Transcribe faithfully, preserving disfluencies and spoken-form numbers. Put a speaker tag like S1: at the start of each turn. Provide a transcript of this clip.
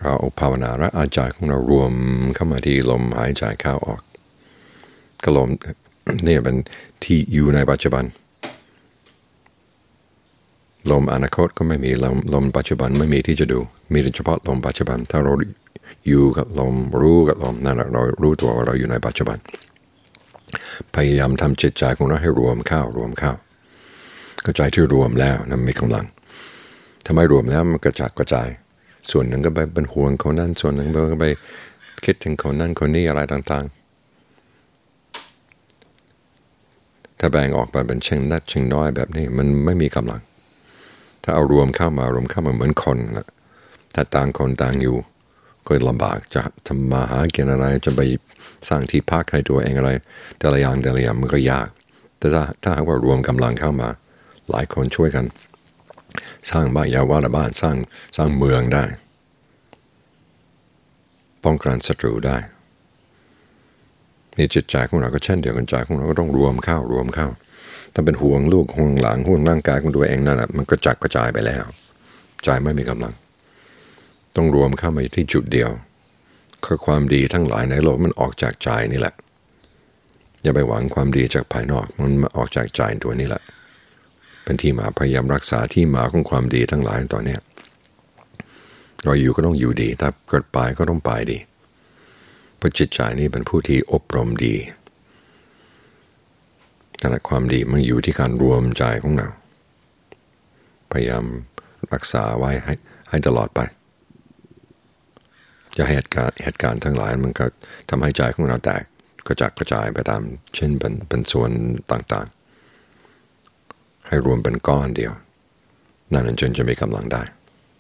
S1: เราภาวนาและอาจารย์ของเรารวมเข้ามาที่ลมหายใจเข้าออกก็ลมนี่เป็นที่อยู่ในปัจจุบันลมอนาคตก็ไม่มีลมลมปัจจุบันไม่มีที่จะดูมีเฉพาะลมปัจจุบันถ้าเราอยู่กับลมรู้กับลมนั่นแหละเรารู้ตัวว่าเราอยู่ในปัจจุบันพยายามทำจิตใจของเราให้รวมเข้ารวมเข้าก็ใจที่รวมแล้วนั้นมีกำลังถ้าไม่รวมแล้วมันกระจัดกระจายส่วนหนึ่งก็ไปเป็นห่วงคนนั้นส่วนหนึ่งก็ไปคิดถึงคนนั้นคนนี้อะไรต่างๆถ้าแบ่งออกไปเป็นเชิงเล็กเชิงน้อยแบบนี้มันไม่มีกำลังถ้าเอารวมเข้ามารวมเข้ามาเหมือนคนนะถ้าต่างคนต่างอยู่ก็ลำบากจะทำมาหากินอะไรจะไปสร้างที่พักให้ตัวเองอะไรแต่ละอย่างแต่ละอย่างมันก็ยากแต่ถ้าถ้าหากว่ารวมกำลังเข้ามาหลายคนช่วยกันสร้างบ้านยาวาบ้านสร้างสร้างเมืองได้ป้องกันศัตรูได้นี่จิตใจของเราก็เช่นเดียวกันใจของเราก็ต้องรวมเข้ารวมเข้าถ้าเป็นห่วงลูกห่วงหลานห่วงร่างกายของตัวเองนั่นแหละมันก็จักกระจายไปแล้วใจไม่มีกำลังต้องรวมเข้ามาที่จุดเดียวคือความดีทั้งหลายในโลกมันออกจากใจนี่แหละอย่าไปหวังความดีจากภายนอกมันมาออกจากใจตัวนี้แหละเป็นที่มาพยายามรักษาที่มาของความดีทั้งหลายตอนนี้เราอยู่ก็ต้องอยู่ดีถ้าเกิดไปก็ต้องไปดีเพราะจิตใจนี้เป็นผู้ที่อบรมดีนั่นแหละความดีมันอยู่ที่การรวมใจของเราพยายามรักษาไว้ให้ให้ตลอดไปจะเหตุการณ์เหตุการณ์ทั้งหลายมันก็ทำให้ใจของเราแตกกระจัดกระจายไปตามเช่นเป็นเป็นส่วนต่างๆให้รวมเป็นก้อนเดียวนั่นจนจะมีกำลังได้